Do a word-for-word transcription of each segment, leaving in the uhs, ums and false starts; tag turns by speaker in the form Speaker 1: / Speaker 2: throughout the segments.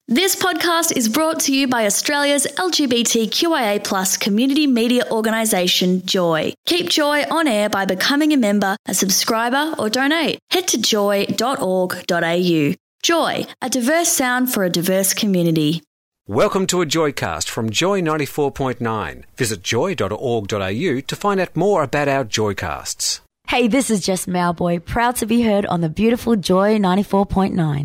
Speaker 1: This podcast is brought to you by Australia's L G B T Q I A plus community media organisation, Joy. Keep Joy on air by becoming a member, a subscriber or donate. Head to joy dot org dot a u. Joy, a diverse sound for a diverse community.
Speaker 2: Welcome to a Joycast from Joy ninety-four point nine. Visit joy dot org dot a u to find out more about our Joycasts.
Speaker 3: Hey, this is Jess Mowboy, proud to be heard on the beautiful Joy ninety-four point nine.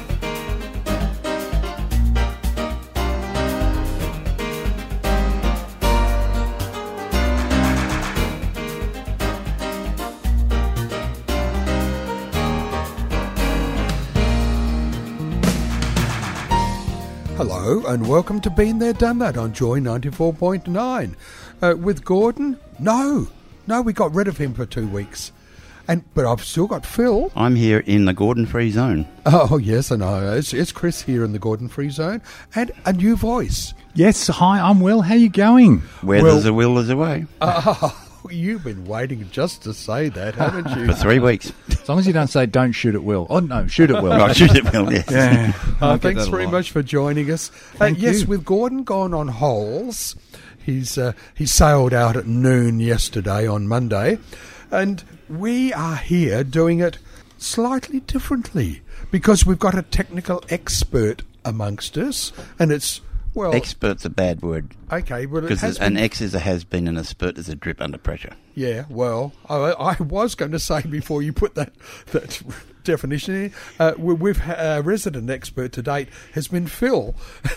Speaker 4: Hello and welcome to Been There Done That on Joy ninety-four point nine. Uh, with Gordon? No, no, we got rid of him for two weeks. And But I've still got Phil.
Speaker 5: I'm here in the Gordon Free Zone.
Speaker 4: Oh, yes, I know. It's, it's Chris here in the Gordon Free Zone. And a new voice.
Speaker 6: Yes, hi, I'm Will. How you going?
Speaker 5: Where
Speaker 4: Well-
Speaker 5: there's a will, there's a way.
Speaker 4: Oh, you've been waiting just to say that, haven't you?
Speaker 5: For three weeks.
Speaker 6: As long as you don't say don't shoot at Will. Oh, no, shoot at Will.
Speaker 5: Right, shoot it, Will, yes.
Speaker 6: Yeah.
Speaker 4: Uh,
Speaker 6: I get
Speaker 4: thanks
Speaker 6: that a
Speaker 4: very
Speaker 6: lot.
Speaker 4: much for joining us. Uh,
Speaker 6: Thank
Speaker 4: yes,
Speaker 6: you.
Speaker 4: with Gordon gone on holes, he's uh, he sailed out at noon yesterday on Monday, and we are here doing it slightly differently because we've got a technical expert amongst us, and it's well,
Speaker 5: Expert's a bad word.
Speaker 4: okay, well, it
Speaker 5: Because
Speaker 4: has
Speaker 5: an
Speaker 4: been,
Speaker 5: X is a has-been and a spurt is a drip under pressure.
Speaker 4: yeah. Well, I, I was going to say before you put that that definition in, uh, we, we've our resident expert to date has been Phil.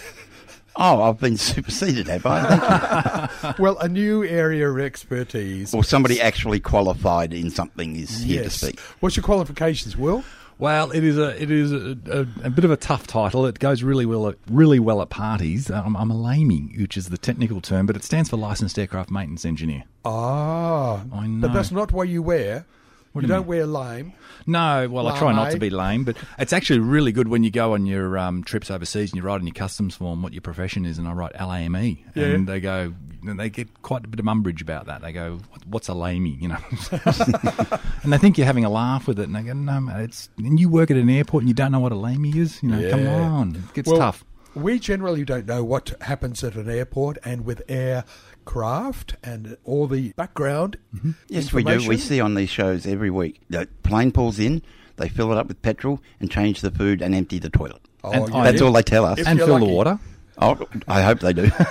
Speaker 5: Oh, I've been superseded, have I? Thank you.
Speaker 4: Well, a new area of expertise.
Speaker 5: Or somebody actually qualified in something is here to
Speaker 4: Yes.
Speaker 5: speak.
Speaker 4: What's your qualifications, Will?
Speaker 6: Well, it is a it is a, a, a bit of a tough title. It goes really well at, really well at parties. Um, I'm a LAME, which is the technical term, but it stands for Licensed Aircraft Maintenance Engineer.
Speaker 4: Ah,
Speaker 6: I know.
Speaker 4: but that's not what you wear.
Speaker 6: What
Speaker 4: you
Speaker 6: do you
Speaker 4: don't wear lame.
Speaker 6: No, well, I try not to
Speaker 4: Lame.
Speaker 6: be lame, but it's actually really good when you go on your um, trips overseas and you write on your customs form what your profession is, and I write L A M E,
Speaker 4: Yeah.
Speaker 6: and they go, and they get quite a bit of umbrage about that. They go, "What's a lamey?" You know, and they think you're having a laugh with it, and they go, "No, mate, it's." And you work at an airport and you don't know what a lamey is. You know, come
Speaker 4: Yeah.
Speaker 6: on, it gets
Speaker 4: Well,
Speaker 6: tough.
Speaker 4: We generally don't know what happens at an airport and with aircraft and all the background.
Speaker 5: Yes, we do. We
Speaker 4: information.
Speaker 5: see on these shows every week. The plane pulls in, they fill it up with petrol and change the food and empty the toilet.
Speaker 4: Oh,
Speaker 6: And
Speaker 4: yeah.
Speaker 5: That's all they tell us.
Speaker 4: If
Speaker 6: And
Speaker 4: you're
Speaker 6: fill the
Speaker 4: lucky.
Speaker 6: water.
Speaker 5: Oh, I hope they do.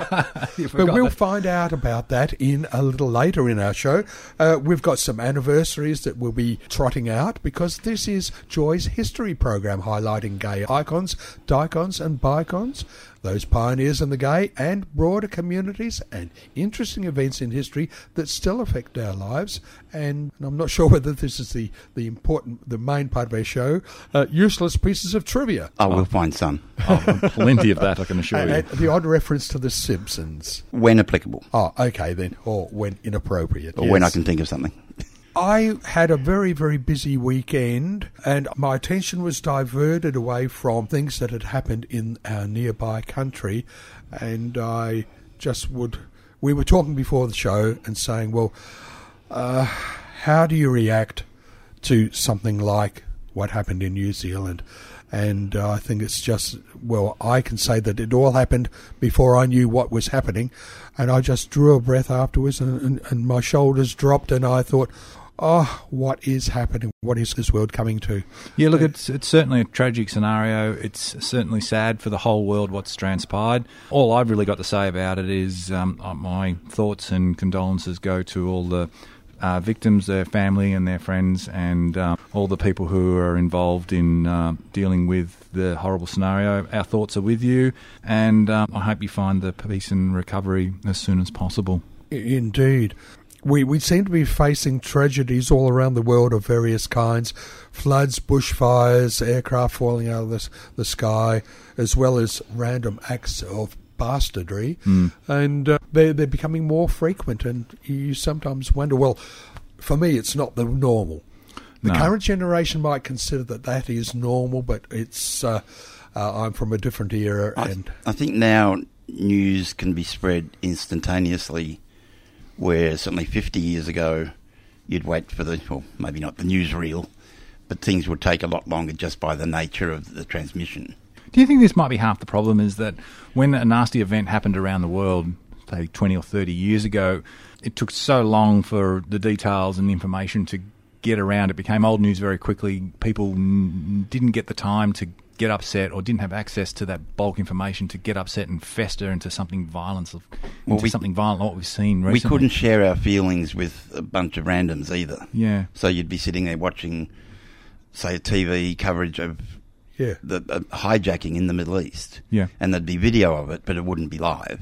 Speaker 4: But we'll find out about that in a little later in our show. Uh, we've got some anniversaries that we'll be trotting out because this is Joy's history program highlighting gay icons, dicons and bicons, those pioneers in the gay and broader communities and interesting events in history that still affect our lives. And I'm not sure whether this is the, the important, the main part of our show, uh, useless pieces of trivia.
Speaker 5: Oh, we'll find some.
Speaker 6: Oh, plenty of that, I can assure
Speaker 4: And,
Speaker 6: you.
Speaker 4: and the odd reference to The Simpsons.
Speaker 5: When applicable.
Speaker 4: Oh, okay then. Or when inappropriate.
Speaker 5: Or when I
Speaker 4: yes.
Speaker 5: can think of something.
Speaker 4: I had a very, very busy weekend and my attention was diverted away from things that had happened in our nearby country, and I just would... We were talking before the show and saying, well, uh, how do you react to something like what happened in New Zealand? And uh, I think it's just, well, I can say that it all happened before I knew what was happening, and I just drew a breath afterwards and, and, and my shoulders dropped and I thought, oh, what is happening? What is this world coming to?
Speaker 6: Yeah, look, it's it's certainly a tragic scenario. It's certainly sad for the whole world what's transpired. All I've really got to say about it is um, uh, my thoughts and condolences go to all the uh, victims, their family and their friends, and um, all the people who are involved in uh, dealing with the horrible scenario. Our thoughts are with you, and um, I hope you find the peace and recovery as soon as possible.
Speaker 4: I- Indeed. We we seem to be facing tragedies all around the world of various kinds, floods, bushfires, aircraft falling out of the, s- the sky, as well as random acts of bastardry.
Speaker 6: Mm.
Speaker 4: And uh, they're, they're becoming more frequent, and you sometimes wonder, well, for me it's not the normal. The
Speaker 6: No.
Speaker 4: current generation might consider that that is normal, but it's uh, uh, I'm from a different era.
Speaker 5: I,
Speaker 4: and
Speaker 5: I think now news can be spread instantaneously, where certainly fifty years ago you'd wait for the, well, maybe not the newsreel, but things would take a lot longer just by the nature of the transmission.
Speaker 6: Do you think this might be half the problem, is that when a nasty event happened around the world, say twenty or thirty years ago, it took so long for the details and the information to get around. It became old news very quickly. People n- didn't get the time to get upset, or didn't have access to that bulk information to get upset and fester into something violence, into
Speaker 5: well, we,
Speaker 6: something violent like what we've seen recently.
Speaker 5: We couldn't share our feelings with a bunch of randoms either.
Speaker 6: Yeah.
Speaker 5: So you'd be sitting there watching, say, a T V coverage of
Speaker 4: Yeah.
Speaker 5: the uh, hijacking in the Middle East.
Speaker 6: Yeah.
Speaker 5: And there'd be video of it, but it wouldn't be live.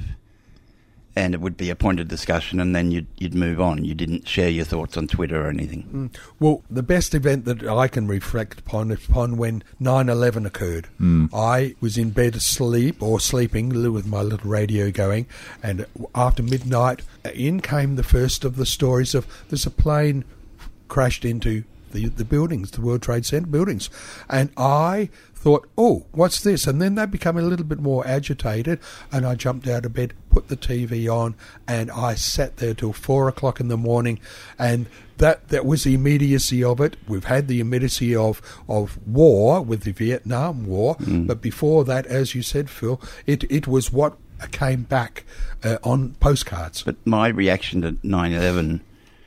Speaker 5: And it would be a pointed discussion, and then you'd, you'd move on. You didn't share your thoughts on Twitter or anything.
Speaker 4: Mm. Well, the best event that I can reflect upon is upon when nine eleven occurred.
Speaker 6: Mm.
Speaker 4: I was in bed asleep, or sleeping, with my little radio going, and after midnight, in came the first of the stories of there's a plane crashed into the, the buildings, the World Trade Center buildings. And I thought, oh, what's this? And then they become a little bit more agitated, and I jumped out of bed, put the T V on, and I sat there till four o'clock in the morning, and that that was the immediacy of it. We've had the immediacy of, of war with the Vietnam War,
Speaker 5: Mm.
Speaker 4: but before that, as you said, Phil, it, it was what came back uh, on postcards.
Speaker 5: But my reaction to nine eleven,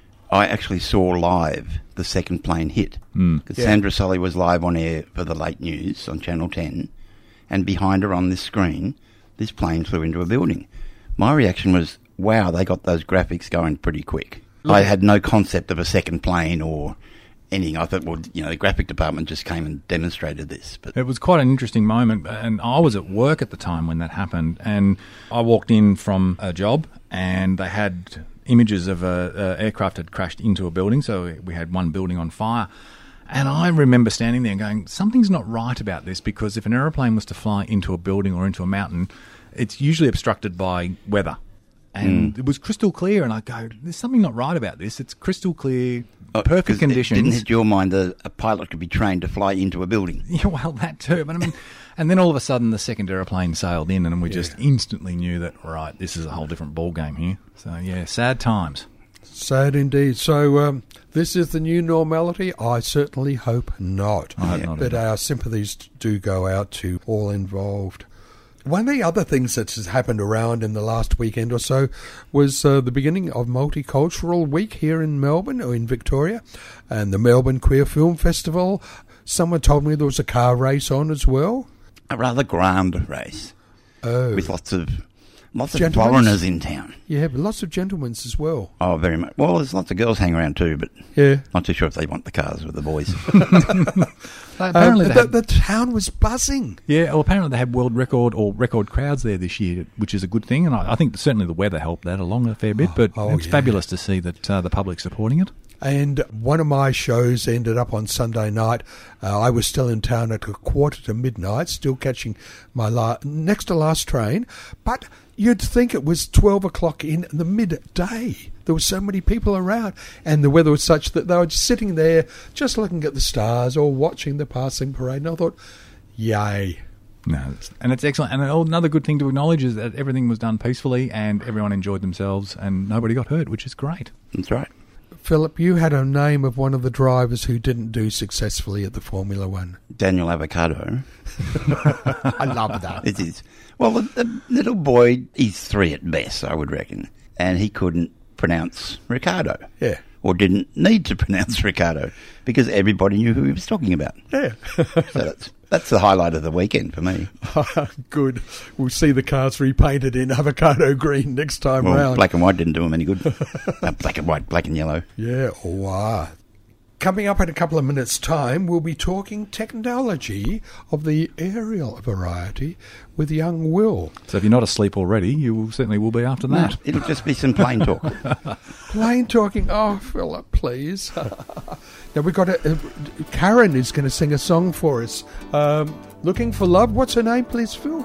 Speaker 5: I actually saw live the second plane hit.
Speaker 6: Mm.
Speaker 5: Because
Speaker 4: Yeah.
Speaker 5: Sandra Sully was live on air for the late news on Channel ten, and behind her on this screen, this plane flew into a building. My reaction was, wow, they got those graphics going pretty quick. I had no concept of a second plane or anything. I thought, well, you know, the graphic department just came and demonstrated this. But
Speaker 6: It was quite an interesting moment, and I was at work at the time when that happened, and I walked in from a job, and they had images of a, a aircraft had crashed into a building, so we had one building on fire. And I remember standing there and going, something's not right about this, because if an aeroplane was to fly into a building or into a mountain, it's usually obstructed by weather. And
Speaker 5: Mm.
Speaker 6: it was crystal clear, and I go, there's something not right about this. It's crystal clear,
Speaker 5: Oh,
Speaker 6: perfect
Speaker 5: 'cause
Speaker 6: conditions.
Speaker 5: It didn't hit your mind that a pilot could be trained to fly into a building.
Speaker 6: Yeah, well, that too. But I mean, and then all of a sudden the second aeroplane sailed in, and we just instantly knew that, right, this is a whole different ball game here. So yeah, sad times.
Speaker 4: Sad indeed. So um, this is the new normality? I certainly hope not.
Speaker 6: I hope not
Speaker 4: But
Speaker 6: either.
Speaker 4: our sympathies do go out to all involved. One of the other things that has happened around in the last weekend or so was uh, the beginning of Multicultural Week here in Melbourne, or in Victoria, and the Melbourne Queer Film Festival. Someone told me there was a car race on as well.
Speaker 5: A rather grand race
Speaker 4: Oh,
Speaker 5: with lots of lots of
Speaker 4: Gentlemen's?
Speaker 5: foreigners in town.
Speaker 4: yeah, but lots of gentlemen's as well.
Speaker 5: Oh, very much. Well, there's lots of girls hang around too, but
Speaker 4: Yeah.
Speaker 5: not too sure if they want the cars with the boys.
Speaker 6: Apparently
Speaker 4: Um,
Speaker 6: they
Speaker 4: the,
Speaker 6: had-
Speaker 4: the town was buzzing.
Speaker 6: Yeah, well, apparently they had world record or record crowds there this year, which is a good thing, and I, I think certainly the weather helped that along a fair bit. But
Speaker 4: oh,
Speaker 6: it's
Speaker 4: yeah.
Speaker 6: fabulous to see that uh, the public supporting it.
Speaker 4: And one of my shows ended up on Sunday night. Uh, I was still in town at a quarter to midnight, still catching my la- next to last train. But you'd think it was twelve o'clock in the midday. There were so many people around, and the weather was such that they were just sitting there, just looking at the stars or watching the passing parade. And I thought, yay.
Speaker 6: No, it's- and it's excellent. And another good thing to acknowledge is that everything was done peacefully, and everyone enjoyed themselves, and nobody got hurt, which is great.
Speaker 5: That's right.
Speaker 4: Philip, you had a name of one of the drivers who didn't do successfully at the Formula One.
Speaker 5: Daniel Avocado.
Speaker 4: I love that.
Speaker 5: It is. Well, the, the little boy, he's three at best, I would reckon, and he couldn't pronounce Ricardo.
Speaker 4: Yeah.
Speaker 5: Or didn't need to pronounce Ricardo because everybody knew who he was talking about.
Speaker 4: Yeah.
Speaker 5: So that's that's the highlight of the weekend for me.
Speaker 4: Good. We'll see the cars repainted in avocado green next time
Speaker 5: Well,
Speaker 4: round.
Speaker 5: black and white didn't do him any good. uh, black and white, black and yellow.
Speaker 4: Yeah, wow. Coming up in a couple of minutes' time, we'll be talking technology of the aerial variety with young Will.
Speaker 6: So if you're not asleep already, you will, certainly will be after that.
Speaker 5: It'll just be some plain talk.
Speaker 4: Plain talking. Oh, Philip, please. Now we've got a, uh, Karen is going to sing a song for us. Um, Looking for Love. What's her name, please, Phil?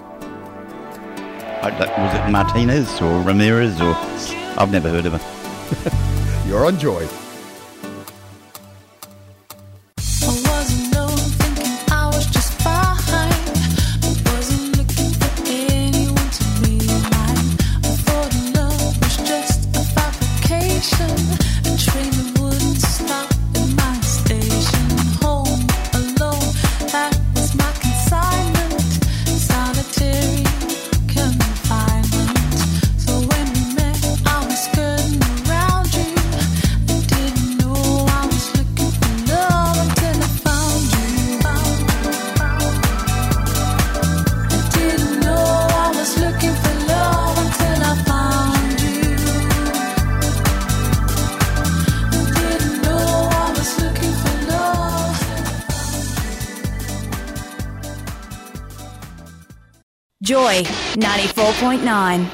Speaker 5: I don't- was it Martinez or Ramirez or... I've never heard of her.
Speaker 4: You're on Joy.
Speaker 7: I wasn't known thinking I was just fine. I wasn't looking for anyone to be mine. I thought love was just a fabrication. A train that wouldn't stop at my station. Home alone, that was my consignment.
Speaker 3: Joy ninety-four point nine.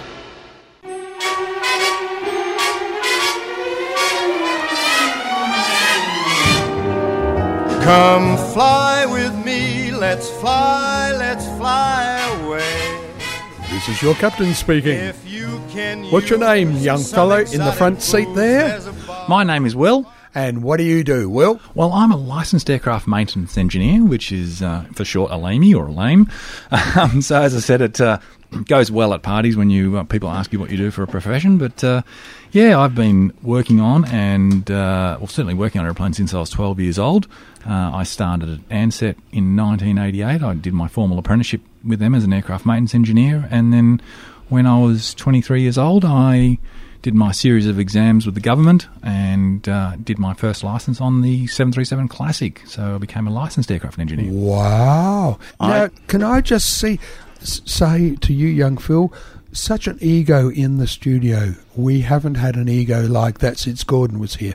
Speaker 8: Come fly with me, let's fly, let's fly away.
Speaker 4: This is your captain speaking.
Speaker 8: If you can
Speaker 4: What's your name,
Speaker 8: use
Speaker 4: young
Speaker 8: some
Speaker 4: fellow in the
Speaker 8: exotic
Speaker 4: front seat
Speaker 8: food
Speaker 4: there?
Speaker 8: as a bar-
Speaker 6: My name is Will.
Speaker 4: And what do you do, Will?
Speaker 6: Well, I'm a licensed aircraft maintenance engineer, which is uh, for short a LAME or a lame. Um, so as I said, it uh, goes well at parties when you uh, people ask you what you do for a profession. But uh, yeah, I've been working on and uh, well, certainly working on airplanes since I was twelve years old. Uh, I started at Ansett in nineteen eighty-eight. I did my formal apprenticeship with them as an aircraft maintenance engineer, and then when I was twenty-three years old, I did my series of exams with the government and uh, did my first licence on the seven thirty-seven Classic. So I became a licensed aircraft engineer.
Speaker 4: Wow.
Speaker 5: I-
Speaker 4: Now, can I just see, s- say to you, young Phil, such an ego in the studio. We haven't had an ego like that since Gordon was here.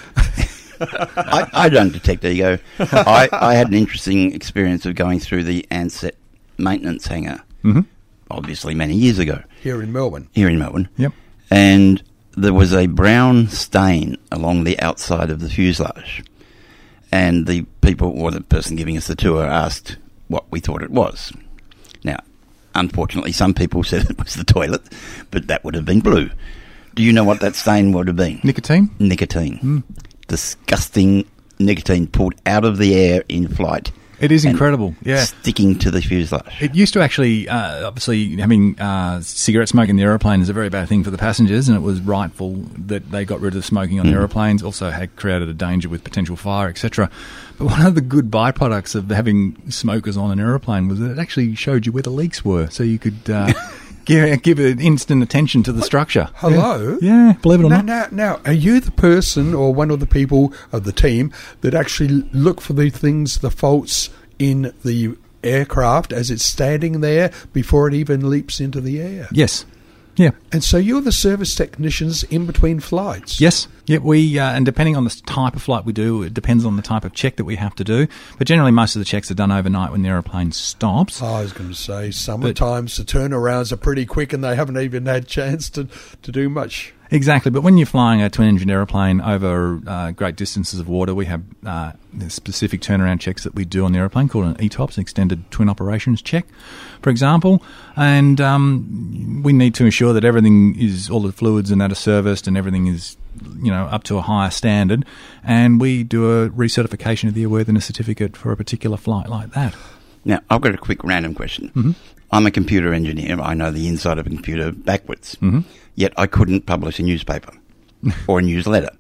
Speaker 5: I, I don't detect ego. I, I had an interesting experience of going through the Ansett maintenance hangar,
Speaker 6: Mm-hmm.
Speaker 5: obviously many years ago,
Speaker 4: Here in Melbourne.
Speaker 5: here in Melbourne.
Speaker 6: Yep.
Speaker 5: And there was a brown stain along the outside of the fuselage. And the people, or the person giving us the tour, asked what we thought it was. Now, unfortunately, some people said it was the toilet, but that would have been blue. Do you know what that stain would have been?
Speaker 6: Nicotine?
Speaker 5: Nicotine. Disgusting nicotine pulled out of the air in flight.
Speaker 6: It is
Speaker 5: and
Speaker 6: incredible, yeah.
Speaker 5: Sticking to the fuselage.
Speaker 6: It used to actually, uh, obviously, having uh, cigarette smoke in the aeroplane is a very bad thing for the passengers, and it was rightful that they got rid of smoking on the aeroplanes. Also, had created a danger with potential fire, et cetera. But one of the good byproducts of having smokers on an aeroplane was that it actually showed you where the leaks were, so you could uh, give give it instant attention to the structure.
Speaker 4: Hello?
Speaker 6: Yeah, yeah, believe it or
Speaker 4: Now,
Speaker 6: not.
Speaker 4: now, now, are you the person or one of the people of the team that actually look for the things, the faults in the aircraft as it's standing there before it even leaps into the air?
Speaker 6: Yes. Yeah.
Speaker 4: And so you're the service technicians in between flights?
Speaker 6: Yes. Yeah, we uh, and depending on the type of flight we do, it depends on the type of check that we have to do. But generally, most of the checks are done overnight when the aeroplane stops.
Speaker 4: I was going to say, sometimes the turnarounds are pretty quick and they haven't even had a chance to, to do much.
Speaker 6: Exactly, but when you're flying a twin-engine aeroplane over uh, great distances of water, we have uh, specific turnaround checks that we do on the aeroplane called an E TOPS, an Extended Twin Operations Check, for example. And um, we need to ensure that everything is, all the fluids and that are serviced and everything is, you know, up to a higher standard. And we do a recertification of the airworthiness certificate for a particular flight like that.
Speaker 5: Now, I've got a quick random question.
Speaker 6: Mm-hmm.
Speaker 5: I'm a computer engineer. I know the inside of a computer backwards.
Speaker 6: Mm-hmm.
Speaker 5: Yet I couldn't publish a newspaper or a newsletter.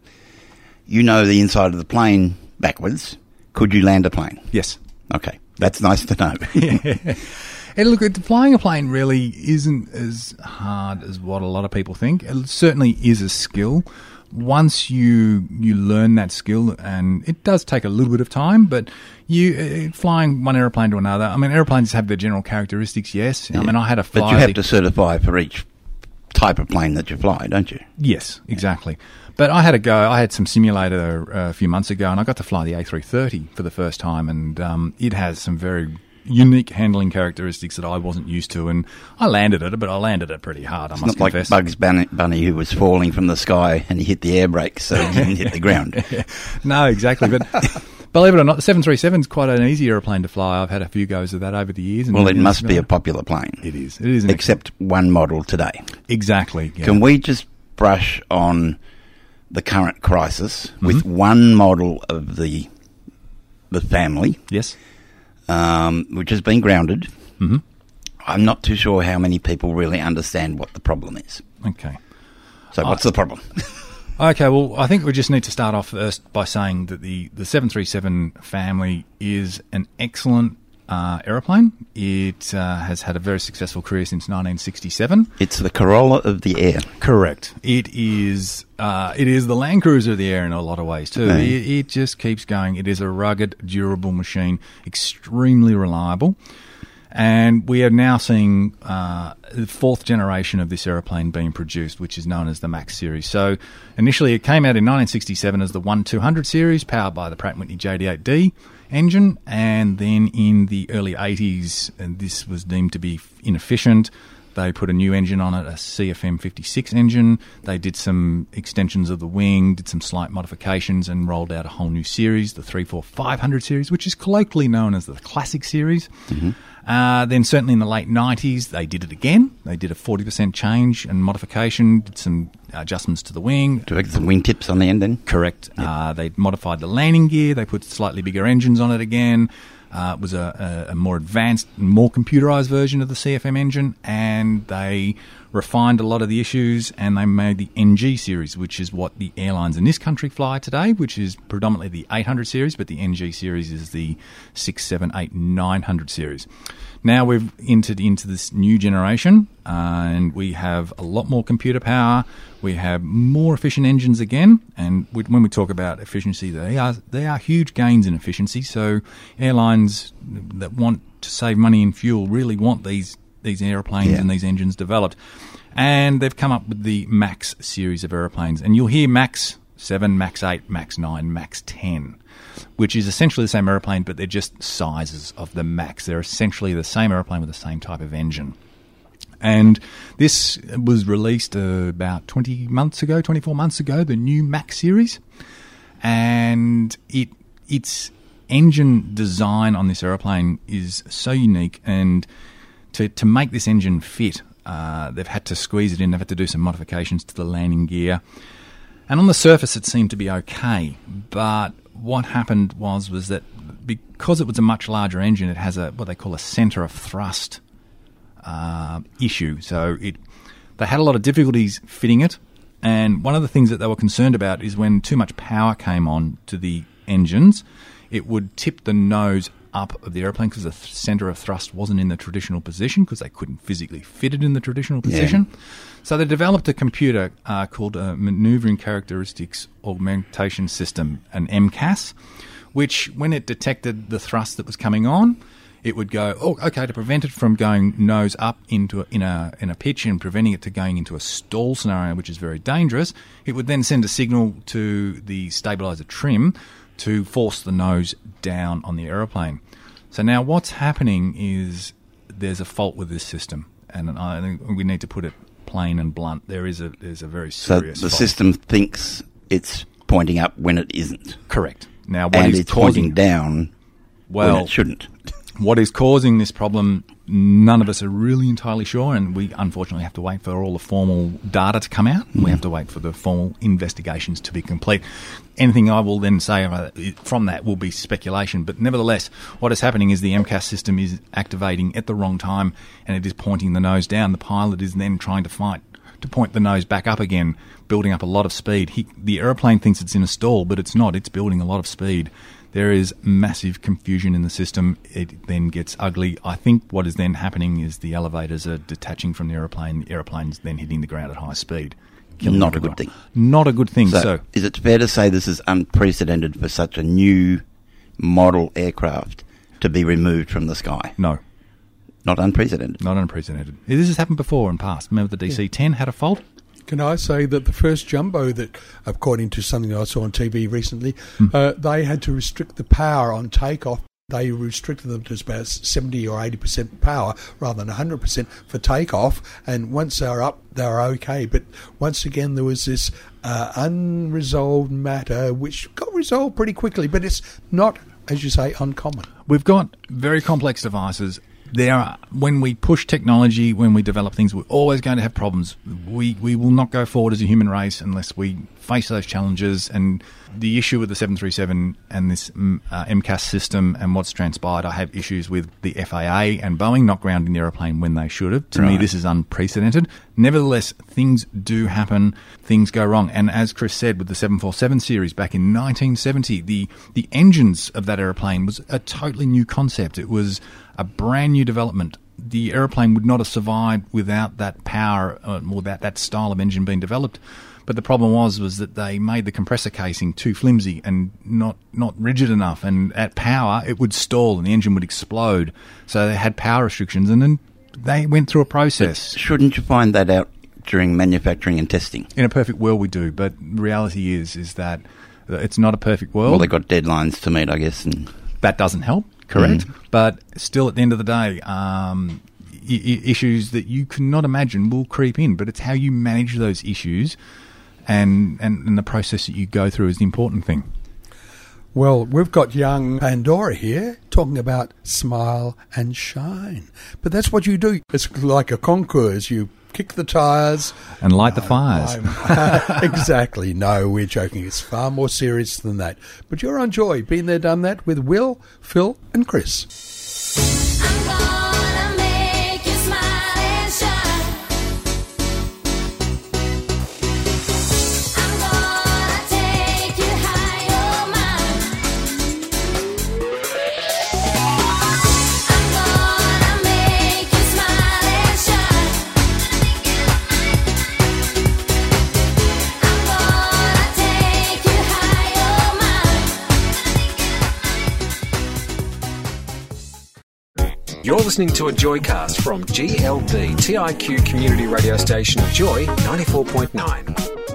Speaker 5: You know the inside of the plane backwards. Could you land a plane?
Speaker 6: Yes.
Speaker 5: Okay, that's nice to know.
Speaker 6: Yeah. And look, flying a plane really isn't as hard as what a lot of people think. It certainly is a skill. Once you you learn that skill, and it does take a little bit of time, but you uh, flying one aeroplane to another. I mean, airplanes have their general characteristics. Yes, I mean, I had a fly.
Speaker 5: But you have to certify for each type of plane that you fly, don't you?
Speaker 6: Yes, exactly. But I had a go. I had some simulator uh, a few months ago, and I got to fly the A three thirty for the first time, and um, it has some very unique handling characteristics that I wasn't used to, and I landed it, but I landed it pretty hard, I
Speaker 5: It's
Speaker 6: must
Speaker 5: not
Speaker 6: confess.
Speaker 5: like Bugs Bunny, Bunny who was falling from the sky and he hit the air brakes so he didn't hit the ground.
Speaker 6: No, exactly. But believe it or not, the seven thirty-seven is quite an easy airplane to fly. I've had a few goes of that over the years. And
Speaker 5: Well, it
Speaker 6: it's
Speaker 5: must be
Speaker 6: really-
Speaker 5: a popular plane.
Speaker 6: It is. It is. An
Speaker 5: Except one model today.
Speaker 6: excellent- exactly. Yeah.
Speaker 5: Can we just brush on the current crisis with one model of the the family,
Speaker 6: Yes.
Speaker 5: um, which has been grounded?
Speaker 6: Mhm.
Speaker 5: I'm not too sure how many people really understand what the problem is.
Speaker 6: Okay.
Speaker 5: So what's the problem?
Speaker 6: Okay, well, I think we just need to start off first by saying that the, the seven thirty-seven family is an excellent uh, aeroplane. It uh, has had a very successful career since nineteen sixty-seven.
Speaker 5: It's the Corolla of the air.
Speaker 6: Correct. It is uh, it is the Land Cruiser of the air in a lot of ways too.
Speaker 5: Okay.
Speaker 6: It, it just keeps going. It is a rugged, durable machine, extremely reliable. And we are now seeing uh, the fourth generation of this aeroplane being produced, which is known as the MAX series. So initially it came out in nineteen sixty-seven as the one two hundred series, powered by the Pratt and Whitney J D eight D engine. And then in the early eighties, and this was deemed to be inefficient, they put a new engine on it, a C F M fifty-six engine. They did some extensions of the wing, did some slight modifications, and rolled out a whole new series, the three four five hundred series, which is colloquially known as the Classic series.
Speaker 5: Mm-hmm.
Speaker 6: Uh, then certainly in the late nineties, they did it again. They did a forty percent change and modification, did some adjustments to the wing.
Speaker 5: Do you reckon some wing tips on the end then?
Speaker 6: Correct. Yep. Uh, they modified the landing gear. They put slightly bigger engines on it again. Uh, it was a, a, a more advanced, more computerised version of the C F M engine, and they refined a lot of the issues, and they made the N G series, which is what the airlines in this country fly today, which is predominantly the eight hundred series, but the N G series is the six, seven, eight, nine hundred series. Now we've entered into this new generation, uh, and we have a lot more computer power. We have more efficient engines again, and we, when we talk about efficiency, they are they are huge gains in efficiency. So airlines that want to save money in fuel really want these these airplanes
Speaker 5: yeah.
Speaker 6: and these engines developed, and they've come up with the MAX series of airplanes. And you'll hear MAX seven, MAX eight, MAX nine, MAX ten, which is essentially the same airplane, but they're just sizes of the MAX. They're essentially the same airplane with the same type of engine. And this was released uh, about twenty months ago, twenty-four months ago, the new MAX series. And it its engine design on this airplane is so unique. And to, to make this engine fit, uh, they've had to squeeze it in. They've had to do some modifications to the landing gear. And on the surface, it seemed to be okay. But what happened was was that because it was a much larger engine, it has a what they call a centre of thrust uh, issue. So it they had a lot of difficulties fitting it. And one of the things that they were concerned about is when too much power came on to the engines, it would tip the nose up of the airplane because the th- centre of thrust wasn't in the traditional position because they couldn't physically fit it in the traditional position. Yeah. So they developed a computer uh, called a Manoeuvring Characteristics Augmentation System, an M C A S, which when it detected the thrust that was coming on, it would go, oh, okay, to prevent it from going nose up into a, in a in a pitch and preventing it to going into a stall scenario, which is very dangerous. It would then send a signal to the stabiliser trim to force the nose down on the aeroplane. So now what's happening is there's a fault with this system, and I think we need to put it plain and blunt. There is a there's a very serious
Speaker 5: So the
Speaker 6: fault.
Speaker 5: system thinks it's pointing up when it isn't.
Speaker 6: Correct. Now what
Speaker 5: and
Speaker 6: is
Speaker 5: it's
Speaker 6: causing
Speaker 5: pointing down
Speaker 6: well,
Speaker 5: when it shouldn't.
Speaker 6: What is causing this problem, none of us are really entirely sure, and we unfortunately have to wait for all the formal data to come out. Mm. We have to wait for the formal investigations to be complete. Anything I will then say from that will be speculation, but nevertheless, what is happening is the M C A S system is activating at the wrong time, and it is pointing the nose down. The pilot is then trying to fight to point the nose back up again, building up a lot of speed. He, the aeroplane thinks it's in a stall, but it's not. It's building a lot of speed. There is massive confusion in the system. It then gets ugly. I think what is then happening is the elevators are detaching from the aeroplane. The aeroplane's then hitting the ground at high speed.
Speaker 5: Not a good thing.
Speaker 6: Not a good thing.
Speaker 5: So,
Speaker 6: so,
Speaker 5: is it fair to say this is unprecedented for such a new model aircraft to be removed from the sky?
Speaker 6: No.
Speaker 5: Not unprecedented?
Speaker 6: Not unprecedented. This has happened before in the past. Remember the D C ten had a fault?
Speaker 4: Can I say that the first jumbo that, according to something I saw on T V recently,
Speaker 6: Mm.
Speaker 4: uh, they had to restrict the power on takeoff. They restricted them to about seventy or eighty percent power rather than one hundred percent for takeoff. And once they're up, they're okay. But once again, there was this uh, unresolved matter which got resolved pretty quickly. But it's not, as you say, uncommon.
Speaker 6: We've got very complex devices. There are, when we push technology, when we develop things, we're always going to have problems. We we will not go forward as a human race unless we face those challenges. And the issue with the seven thirty-seven and this uh, M C A S system and what's transpired, I have issues with the F A A and Boeing not grounding the aeroplane when they should have. To
Speaker 5: right.
Speaker 6: me, this is unprecedented. Nevertheless, things do happen. Things go wrong. And as Chris said, with the seven forty-seven series back in nineteen seventy, the, the engines of that aeroplane was a totally new concept. It was a brand new development. The aeroplane would not have survived without that power uh, or that, that style of engine being developed. But the problem was was that they made the compressor casing too flimsy and not, not rigid enough. And at power, it would stall and the engine would explode. So they had power restrictions, and then they went through a process.
Speaker 5: But shouldn't you find that out during manufacturing and testing?
Speaker 6: In a perfect world, we do. But the reality is is that it's not a perfect world.
Speaker 5: Well, they've got deadlines to meet, I guess. And
Speaker 6: that doesn't help, correct?
Speaker 5: Mm.
Speaker 6: But still, at the end of the day, um, I- I- issues that you cannot imagine will creep in. But it's how you manage those issues and, and, and the process that you go through is the important thing.
Speaker 4: Well, we've got young Pandora here talking about smile and shine. But that's what you do. It's like a concours. You kick the tyres.
Speaker 6: And light the fires.
Speaker 4: Exactly. No, we're joking. It's far more serious than that. But you're on Joy. Been there, done that with Will, Phil and Chris.
Speaker 7: I'm gonna make you smile and shine. I'm gonna take you high, oh my. I'm gonna make you smile and shine. I'm gonna take you high, oh my.
Speaker 2: You're listening to a Joycast from G L B T I Q community radio station Joy ninety-four point nine.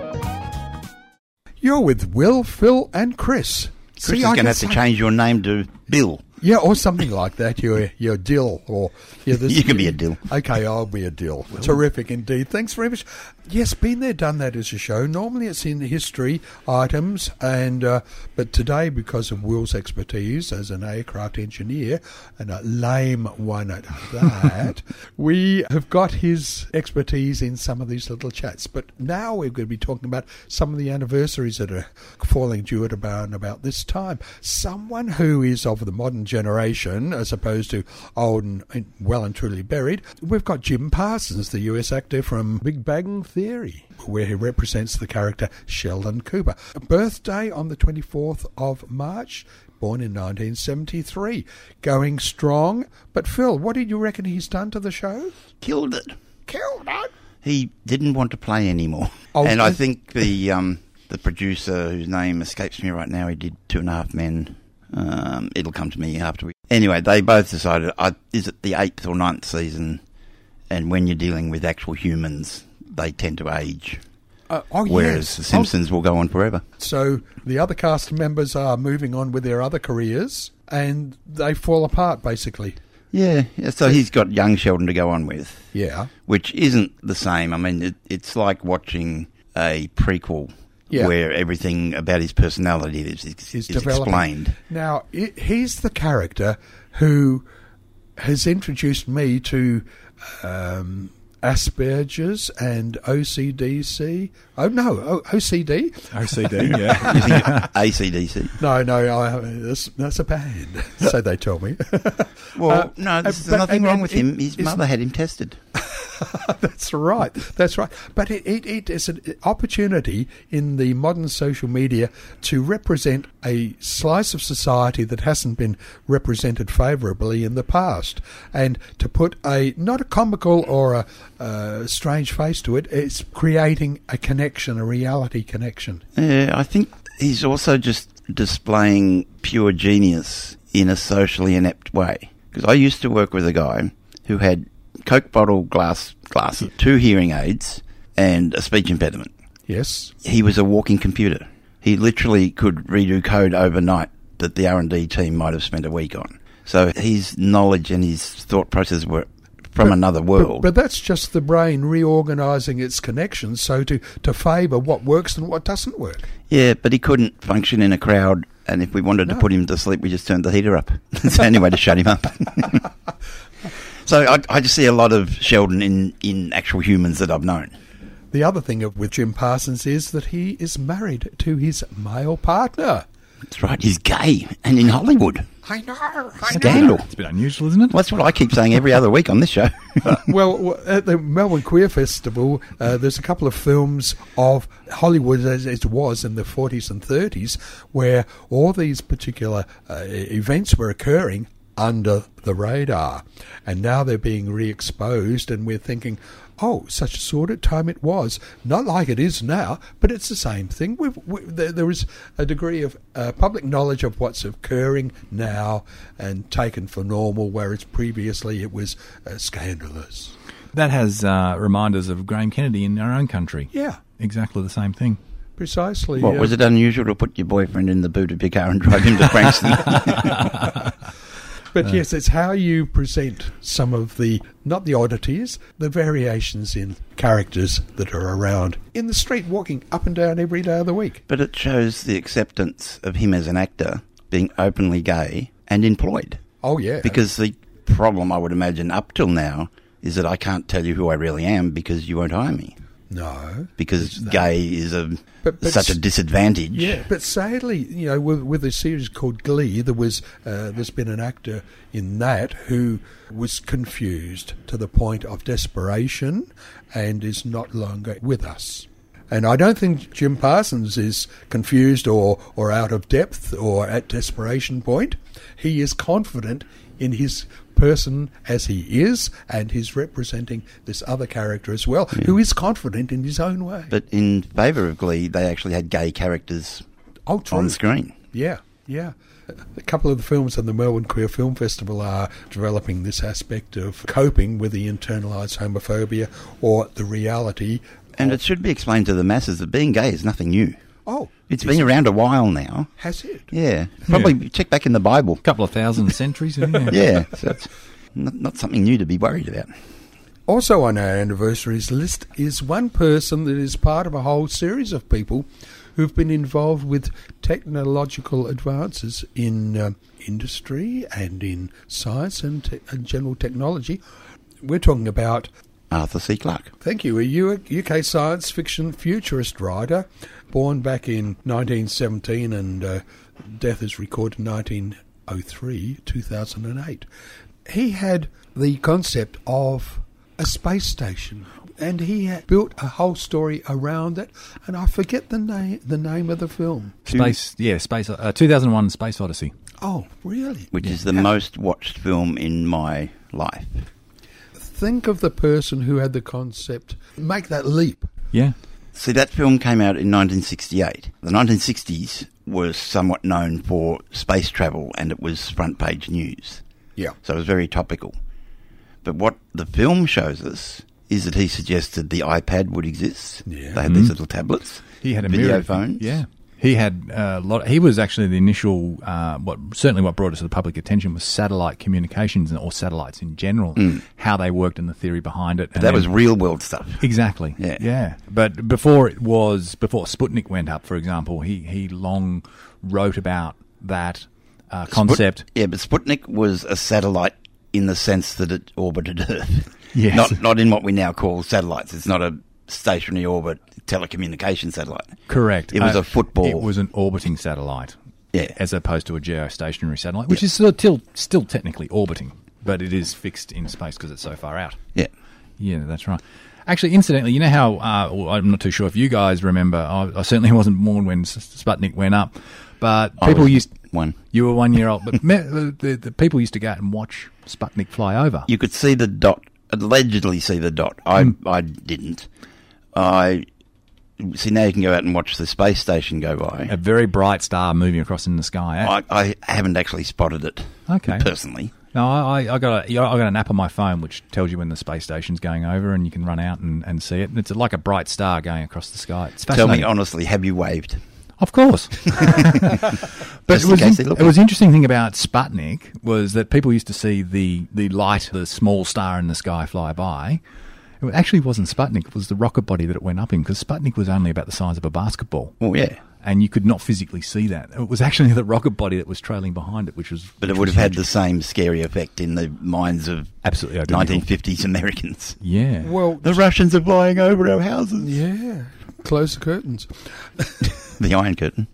Speaker 4: You're with Will, Phil and Chris.
Speaker 5: Chris
Speaker 4: See,
Speaker 5: is
Speaker 4: I
Speaker 5: going to
Speaker 4: can
Speaker 5: have to
Speaker 4: say-
Speaker 5: change your name to Bill.
Speaker 4: Yeah, or something like that. You're, you're Dill. Or yeah, this-
Speaker 5: You can be a Dill.
Speaker 4: Okay, I'll be a Dill. Terrific indeed. Thanks very much. Yes, been there, done that as a show. Normally it's in history items, and uh, but today, because of Will's expertise as an aircraft engineer, and a lame one at that, we have got his expertise in some of these little chats. But now we're going to be talking about some of the anniversaries that are falling due at about, about this time. Someone who is of the modern generation, as opposed to old and well and truly buried, we've got Jim Parsons, the U S actor from Big Bang Theory, where he represents the character Sheldon Cooper. A birthday on the twenty-fourth of March, born in nineteen seventy-three. Going strong. But Phil, what did you reckon he's done to the show?
Speaker 5: Killed it.
Speaker 4: Killed it.
Speaker 5: He didn't want to play anymore.
Speaker 4: Oh,
Speaker 5: and I
Speaker 4: th-
Speaker 5: think the um, the producer, whose name escapes me right now, he did Two and a Half Men. Um, it'll come to me after we... Anyway, they both decided, uh, is it the eighth or ninth season? And when you're dealing with actual humans, they tend to age.
Speaker 4: Uh, oh,
Speaker 5: whereas
Speaker 4: yes.
Speaker 5: The Simpsons
Speaker 4: Oh,
Speaker 5: will go on forever.
Speaker 4: so the other cast members are moving on with their other careers, and they fall apart, basically.
Speaker 5: Yeah, yeah, so he's got young Sheldon to go on with.
Speaker 4: Yeah.
Speaker 5: Which isn't the same. I mean, it, it's like watching a prequel
Speaker 4: Yeah.
Speaker 5: where everything about his personality is, is,
Speaker 4: Is
Speaker 5: is
Speaker 4: developing.
Speaker 5: explained.
Speaker 4: Now, it, he's the character who has introduced me to um, Asperger's and O C D C. Oh, no, o- OCD?
Speaker 6: O C D, yeah.
Speaker 5: A C D C.
Speaker 4: No, no, I, that's, that's a band, so they tell me.
Speaker 5: Well,
Speaker 4: Uh,
Speaker 5: no, there's
Speaker 4: but-
Speaker 5: nothing
Speaker 4: and-
Speaker 5: wrong
Speaker 4: and
Speaker 5: with
Speaker 4: it-
Speaker 5: him. His
Speaker 4: it's-
Speaker 5: mother had him tested.
Speaker 4: That's right. That's right. But it, it, it is an opportunity in the modern social media to represent a slice of society that hasn't been represented favourably in the past, and to put a not a comical or a uh, strange face to it. It's creating a connection, a reality connection.
Speaker 5: Yeah, I think he's also just displaying pure genius in a socially inept way. Because I used to work with a guy who had Coke bottle glass glasses, two hearing aids, and a speech impediment.
Speaker 4: Yes.
Speaker 5: He was a walking computer. He literally could redo code overnight that the R and D team might have spent a week on. So his knowledge and his thought process were from
Speaker 4: But-
Speaker 5: another
Speaker 4: But,
Speaker 5: world.
Speaker 4: but that's just the brain reorganising its connections, so to, to favour what works and what doesn't work.
Speaker 5: Yeah, but he couldn't function in a crowd, and if we wanted
Speaker 4: No.
Speaker 5: to put him to sleep, we just turned the heater up. It's the only way to shut him up. So I, I just see a lot of Sheldon in, in actual humans that I've known.
Speaker 4: The other thing of- with Jim Parsons is that he is married to his male partner.
Speaker 5: That's right, he's gay, and in Hollywood.
Speaker 4: I know. I
Speaker 5: Scandal.
Speaker 6: It's a bit unusual, isn't it?
Speaker 5: Well, that's what I keep saying every other week on this show.
Speaker 4: Well, w- at the Melbourne Queer Festival, uh, there's a couple of films of Hollywood as it was in the forties and thirties, where all these particular uh, events were occurring under the radar. And now they're being re-exposed, and we're thinking, oh, such a sordid time it was. Not like it is now, but it's the same thing. We've, we, there, there is a degree of uh, public knowledge of what's occurring now and taken for normal, whereas previously it was uh, scandalous.
Speaker 6: That has uh, reminders of Graham Kennedy in our own country.
Speaker 4: Yeah.
Speaker 6: Exactly the same thing.
Speaker 4: Precisely.
Speaker 5: What,
Speaker 4: uh,
Speaker 5: was it unusual to put your boyfriend in the boot of your car and drive him to Frankston?
Speaker 4: But yes, it's how you present some of the, not the oddities, the variations in characters that are around in the street, walking up and down every day of the week.
Speaker 5: But it shows the acceptance of him as an actor being openly gay and employed.
Speaker 4: Oh, yeah.
Speaker 5: Because the problem, I would imagine, up till now is that I can't tell you who I really am because you won't hire me.
Speaker 4: No.
Speaker 5: Because gay is a
Speaker 4: But- but
Speaker 5: such a
Speaker 4: s-
Speaker 5: disadvantage.
Speaker 4: Yeah, but sadly, you know, with, with a series called Glee, there was uh, there's been an actor in that who was confused to the point of desperation and is not longer with us. And I don't think Jim Parsons is confused or, or out of depth or at desperation point. He is confident in his person as he is, and he's representing this other character as well, who is confident in his own way.
Speaker 5: But in favour of Glee, they actually had gay characters
Speaker 4: Oh, true.
Speaker 5: on screen.
Speaker 4: Yeah, yeah. A couple of the films on the Melbourne Queer Film Festival are developing this aspect of coping with the internalised homophobia or the reality.
Speaker 5: And it should be explained to the masses that being gay is nothing new.
Speaker 4: Oh,
Speaker 5: It's been around a while now.
Speaker 4: has it?
Speaker 5: Yeah. Probably check back in the Bible.
Speaker 6: couple of thousand centuries. Yeah.
Speaker 5: Yeah. So it's not, not something new to be worried about.
Speaker 4: Also on our anniversaries list is one person that is part of a whole series of people who've been involved with technological advances in uh, industry and in science and, te- and general technology. We're talking about,
Speaker 5: Arthur C. Clarke.
Speaker 4: thank you, a U- UK science fiction futurist writer, born back in nineteen seventeen and uh, death is recorded in nineteen oh three, two thousand eight. He had the concept of a space station, and he had built a whole story around it, and I forget the name the name of the film.
Speaker 6: Space, yeah, Space. Uh, two thousand one, Space Odyssey.
Speaker 4: Oh, really?
Speaker 5: Which is the most watched film in my life.
Speaker 4: Think of the person who had the concept. Make that leap.
Speaker 6: Yeah.
Speaker 5: See, that film came out in nineteen sixty-eight. The nineteen sixties was somewhat known for space travel, and it was front page news.
Speaker 4: Yeah.
Speaker 5: So it was very topical. But what the film shows us is that he suggested the iPad would exist.
Speaker 4: Yeah.
Speaker 5: They had these little tablets.
Speaker 6: He had a
Speaker 5: video
Speaker 6: mirror.
Speaker 5: phones.
Speaker 6: Yeah. He had a lot. He was actually the initial. Uh, what certainly what brought us to the public attention was satellite communications or satellites in general, how they worked and the theory behind it.
Speaker 5: But
Speaker 6: And
Speaker 5: that
Speaker 6: then-
Speaker 5: was real world stuff.
Speaker 6: exactly.
Speaker 5: Yeah.
Speaker 6: yeah. But before it was before Sputnik went up, for example, he he long wrote about that uh, concept.
Speaker 5: Sput- yeah, but Sputnik was a satellite in the sense that it orbited Earth.
Speaker 6: Yes.
Speaker 5: Not not in what we now call satellites. It's not a stationary orbit telecommunication satellite.
Speaker 6: Correct.
Speaker 5: It was
Speaker 6: Uh,
Speaker 5: a football.
Speaker 6: It was an orbiting satellite.
Speaker 5: Yeah.
Speaker 6: As opposed to a geostationary satellite, which is still, still still technically orbiting, but it is fixed in space because it's so far out.
Speaker 5: Yeah.
Speaker 6: Yeah, that's right. Actually, incidentally, you know how, uh, well, I'm not too sure if you guys remember, I, I certainly wasn't born when S- Sputnik went up, but
Speaker 5: I
Speaker 6: people
Speaker 5: was
Speaker 6: used...
Speaker 5: one.
Speaker 6: You were one year old, but me, the, the, the people used to go out and watch Sputnik fly over.
Speaker 5: You could see the dot, allegedly see the dot. I
Speaker 6: Mm.
Speaker 5: I didn't. I see now you can go out and watch the space station go by.
Speaker 6: A very bright star moving across in the sky.
Speaker 5: I, I haven't actually spotted it.
Speaker 6: Okay.
Speaker 5: Personally.
Speaker 6: No, I, I got a, I got an app on my phone which tells you when the space station's going over, and you can run out and, and see it. And it's like a bright star going across the sky. It's
Speaker 5: Tell
Speaker 6: fascinating.
Speaker 5: me honestly, have you waved?
Speaker 6: Of course. But
Speaker 5: Just
Speaker 6: it
Speaker 5: in
Speaker 6: was,
Speaker 5: case they look
Speaker 6: it was interesting thing about Sputnik was that people used to see the, the light, the small star in the sky fly by. It actually wasn't Sputnik, it was the rocket body that it went up in, because Sputnik was only about the size of a basketball.
Speaker 5: Oh, yeah.
Speaker 6: And you could not physically see that. It was actually the rocket body that was trailing behind it, which was...
Speaker 5: But it
Speaker 6: which
Speaker 5: would
Speaker 6: was
Speaker 5: have had
Speaker 6: huge.
Speaker 5: the same scary effect in the minds of
Speaker 6: Absolutely identical.
Speaker 5: nineteen fifties Americans.
Speaker 6: Yeah.
Speaker 4: Well,
Speaker 5: The Russians are flying over our houses.
Speaker 4: yeah. Close the curtains.
Speaker 5: The Iron Curtain.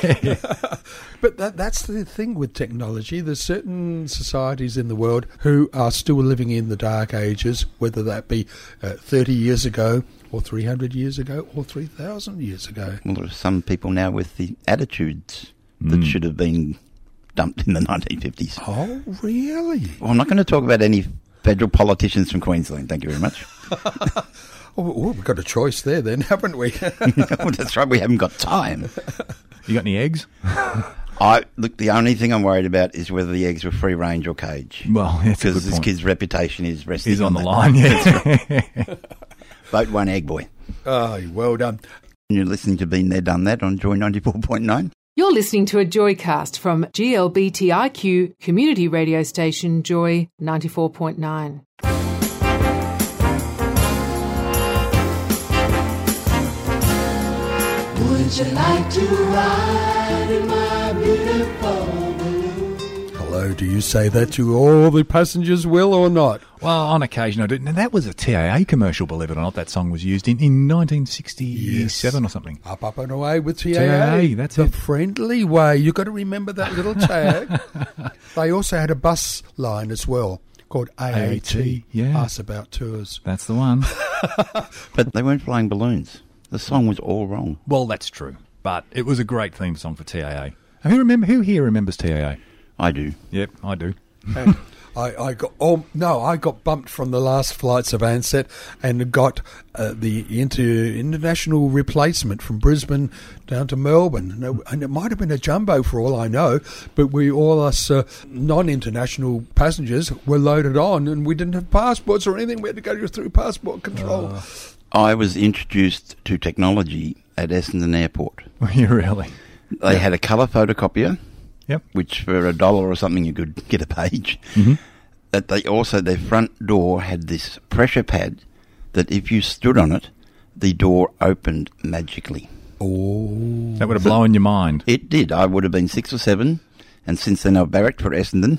Speaker 4: But that, that's the thing with technology. There's certain societies in the world who are still living in the dark ages, whether that be uh, thirty years ago or three hundred years ago or three thousand years ago.
Speaker 5: Well, there are some people now with the attitudes that
Speaker 6: Mm.
Speaker 5: should have been dumped in the nineteen fifties.
Speaker 4: Oh, really?
Speaker 5: Well, I'm not going to talk about any federal politicians from Queensland. Thank you very much.
Speaker 4: Oh, well, we've got a choice there then, haven't we?
Speaker 5: Well, that's right. We haven't got time.
Speaker 6: You got any eggs?
Speaker 5: I look. The only thing I'm worried about is whether the eggs were free range or cage.
Speaker 6: Well, that's a good
Speaker 5: because this
Speaker 6: point.
Speaker 5: kid's reputation is resting
Speaker 6: He's on the
Speaker 5: that.
Speaker 6: line, yeah.
Speaker 5: Vote one egg boy.
Speaker 4: Oh, well done.
Speaker 5: You're listening to Been There, Done That on Joy ninety-four point nine.
Speaker 9: You're listening to a Joycast from G L B T I Q community radio station Joy ninety-four point nine.
Speaker 7: Would you like to ride in my beautiful balloon?
Speaker 4: Hello, do you say that to all the passengers, Will, or not?
Speaker 6: Well, on occasion I do. Now, that was a T A A commercial, believe it or not. That song was used in, in nineteen sixty-seven
Speaker 4: Yes.
Speaker 6: or something.
Speaker 4: Up, up and away with T A A.
Speaker 6: T A A, that's
Speaker 4: the
Speaker 6: it.
Speaker 4: friendly way. You've got to remember that little tag. They also had a bus line as well called A A T.
Speaker 6: A A T, yeah.
Speaker 4: Ask About Tours.
Speaker 6: That's the one.
Speaker 5: But they weren't flying balloons. The song was all wrong.
Speaker 6: Well, that's true. But it was a great theme song for T A A. Who remember? Who here remembers T A A?
Speaker 5: I do.
Speaker 6: Yep, I do.
Speaker 4: And I, I got oh no, I got bumped from the last flights of Ansett and got uh, the inter, international replacement from Brisbane down to Melbourne, and it, and it might have been a jumbo for all I know, but we all us uh, non-international passengers were loaded on, and we didn't have passports or anything. We had to go through passport control.
Speaker 6: Uh.
Speaker 5: I was introduced to technology at Essendon Airport.
Speaker 6: Were you really?
Speaker 5: They had a colour photocopier,
Speaker 6: Yep.
Speaker 5: which for a dollar or something you could get a page.
Speaker 6: Mhm.
Speaker 5: That they also, their front door had this pressure pad that if you stood on it, the door opened magically.
Speaker 4: Oh,
Speaker 6: That would have blown your mind.
Speaker 5: It did. I would have been six or seven, and since then I've barracked for Essendon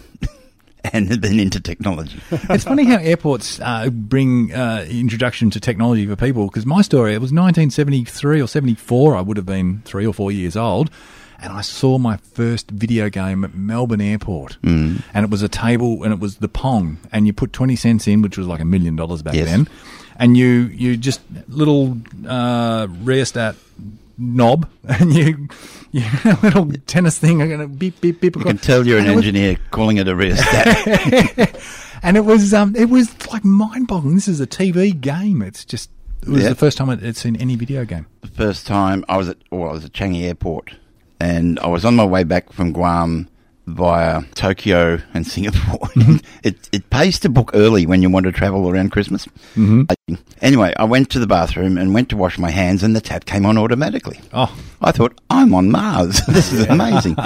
Speaker 5: and have been into technology.
Speaker 6: It's funny how airports uh, bring uh, introduction to technology for people, because my story, it was nineteen seventy-three or seventy-four, I would have been three or four years old, and I saw my first video game at Melbourne Airport. Mm. And it was a table, and it was the Pong, and you put twenty cents in, which was like a million dollars back
Speaker 5: Yes.
Speaker 6: then, and you, you just, little uh, rheostat knob, and you, you a little tennis thing, I'm going to beep, beep, beep.
Speaker 5: You can tell you're an
Speaker 6: And it was-
Speaker 5: engineer calling it a rheostat.
Speaker 6: And it was um, it was like mind-boggling. This is a T V game. It's just, it was
Speaker 5: Yeah.
Speaker 6: the first time it's in any video game.
Speaker 5: The first time I was at, well, I was at Changi Airport, and I was on my way back from Guam via Tokyo and Singapore. it it pays to book early when you want to travel around Christmas. Mm-hmm. Anyway, I went to the bathroom and went to wash my hands, and the tap came on automatically.
Speaker 6: Oh,
Speaker 5: I thought, I'm on Mars. This is amazing.